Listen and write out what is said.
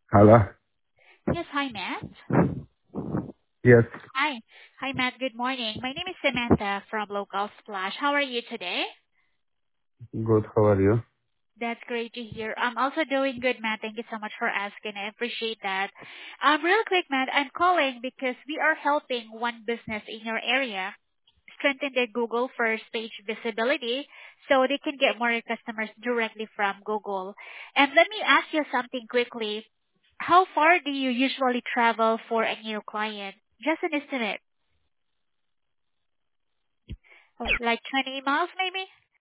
Hello? Yes, hi, Matt. Yes, Hi. Hi, Matt. Good morning. My name is Samantha from Local Splash. How are you today? good. How are you? That's great to hear. I'm also doing good, Matt. Thank you so much for asking. I appreciate that. Real quick, Matt, I'm calling because we are helping one business in your area strengthen their Google first page visibility so they can get more customers directly from Google. And let me ask you something quickly. How far do you usually travel for a new client? Just an estimate. Like 20 miles maybe?